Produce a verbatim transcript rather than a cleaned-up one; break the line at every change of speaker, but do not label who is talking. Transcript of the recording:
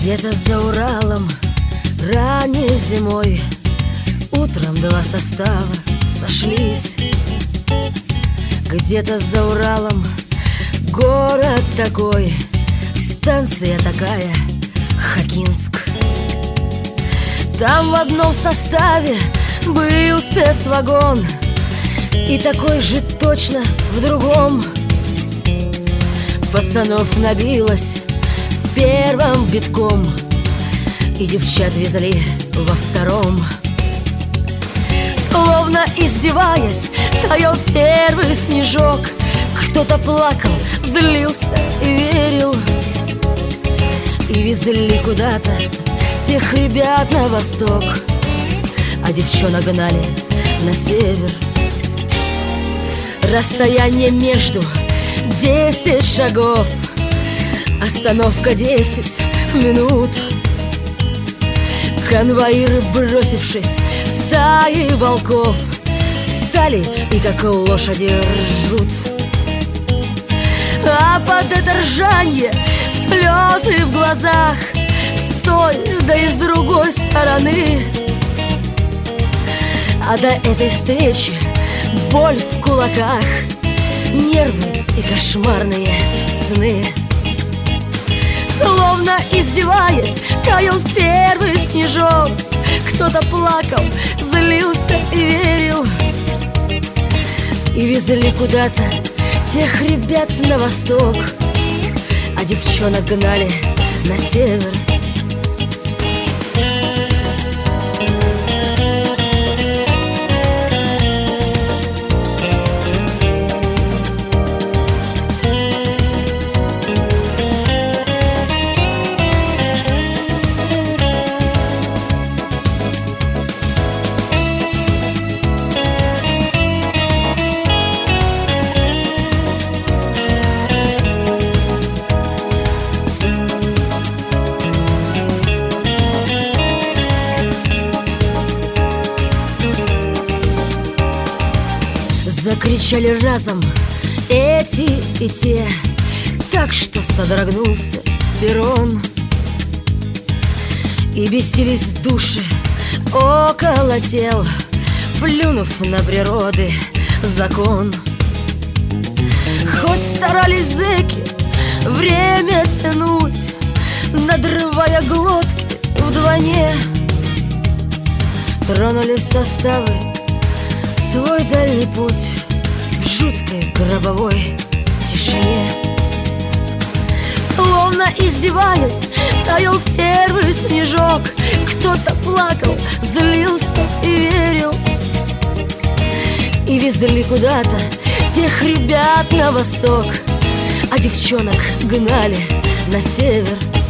Где-то за Уралом ранней зимой утром два состава сошлись. Где-то за Уралом город такой, станция такая Хокинск. Там в одном составе был спецвагон, и такой же точно в другом. Пацанов набилось в первом битком, и девчат везли во втором. Словно издеваясь, таял первый снежок. Кто-то плакал, злился и верил. И везли куда-то тех ребят на восток, а девчонок гнали на север. Расстояние между десять шагов, остановка десять минут. Конвоиры, бросившись стаи волков, встали и как лошади ржут. А под это ржанье слезы в глазах с той, да и с другой стороны. А до этой встречи боль в кулаках, нервы и кошмарные сны. Словно издеваясь, таял первый снежок. Кто-то плакал, злился и верил. И везли куда-то тех ребят на восток, а девчонок гнали на север. Закричали разом эти и те, так что содрогнулся перрон. И бесились души около тел, плюнув на природы закон. Хоть старались зэки время тянуть, надрывая глотки вдвойне, тронулись составы свой дальний путь в жуткой гробовой тишине. Словно издеваясь, таял первый снежок. Кто-то плакал, злился и верил. И везли куда-то тех ребят на восток, а девчонок гнали на север.